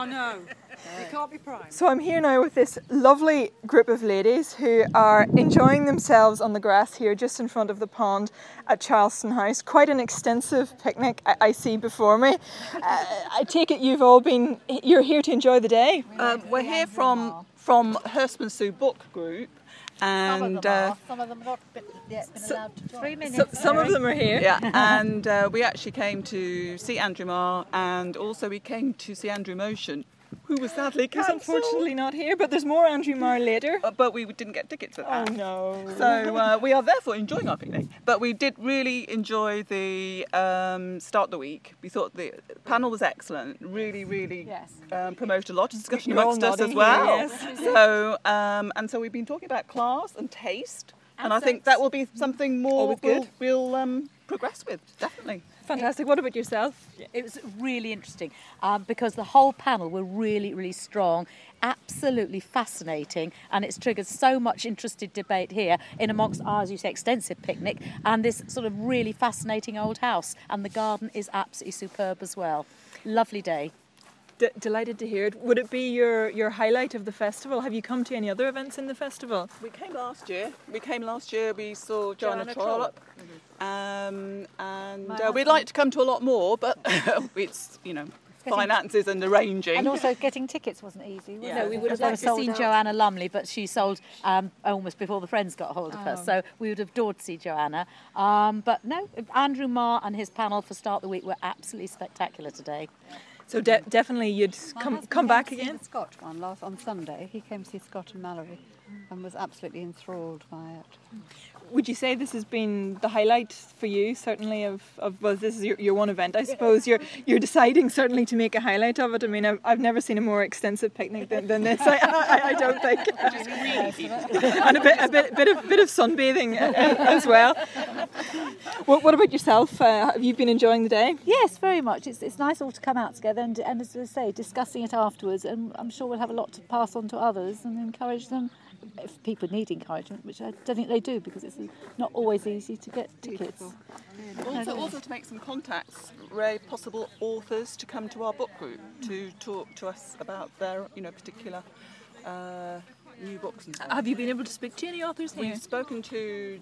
Oh no, it can't be prime. So I'm here now with this lovely group of ladies who are enjoying themselves on the grass here just in front of the pond at Charleston House. Quite an extensive picnic I see before me. I take it you're here to enjoy the day? We're here from Hurstman Book Group. And some of them not yet been allowed to talk. 3 minutes. Some of them are here. Yeah, and we actually came to see Andrew Marr, and also we came to see Andrew Motion, who was sadly He's cancelled. unfortunately not here, but there's more Andrew Marr later. But we didn't get tickets for that. Oh no. So we are therefore enjoying our picnic. But we did really enjoy the start of the week. We thought the panel was excellent. Really promoted a lot of discussion You're all amongst us as nodding well. here, yes. So and so we've been talking about class and taste, and I think that will be something more we'll progress with, definitely. Fantastic. What about yourself? It was really interesting because the whole panel were really strong, absolutely fascinating, and it's triggered so much interested debate here in amongst our, as you say, extensive picnic and this sort of really fascinating old house, and the garden is absolutely superb as well. Lovely day. Delighted to hear it. Would it be your highlight of the festival? Have you come to any other events in the festival? We came last year. We saw Joanna Trollope. And we'd like to come to a lot more, but it's, finances and arranging. And also getting tickets wasn't easy. No, we would have liked to have seen Joanna Lumley, but she sold almost before the Friends got hold of her. So we would have adored to see Joanna. But no, Andrew Marr and his panel for Start the Week were absolutely spectacular today. So definitely you'd come back again? The Scott one on Sunday. He came to see Scott and Mallory and was absolutely enthralled by it. Would you say this has been the highlight for you, certainly, of well, this is your one event, I suppose. You're deciding certainly to make a highlight of it. I mean, I've never seen a more extensive picnic than this, I don't think. And a bit of sunbathing as well. What about yourself? Have you been enjoying the day? Yes, very much. It's nice all to come out together and as I say, discussing it afterwards, and I'm sure we'll have a lot to pass on to others and encourage them, if people need encouragement, which I don't think they do because it's not always easy to get tickets. Also to make some contacts, possible authors to come to our book group to talk to us about their particular new books and stuff. Have you been able to speak to any authors here? We've spoken to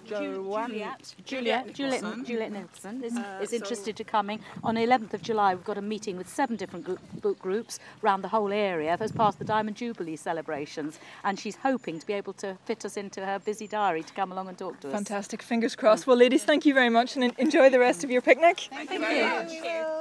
Juliet Nelson is interested to coming. On the 11th of July, we've got a meeting with 7 different book groups around the whole area as part of the Diamond Jubilee celebrations, and she's hoping to be able to fit us into her busy diary to come along and talk to us. Fantastic. Fingers crossed. Well, ladies, thank you very much and enjoy the rest of your picnic. Thank you very much.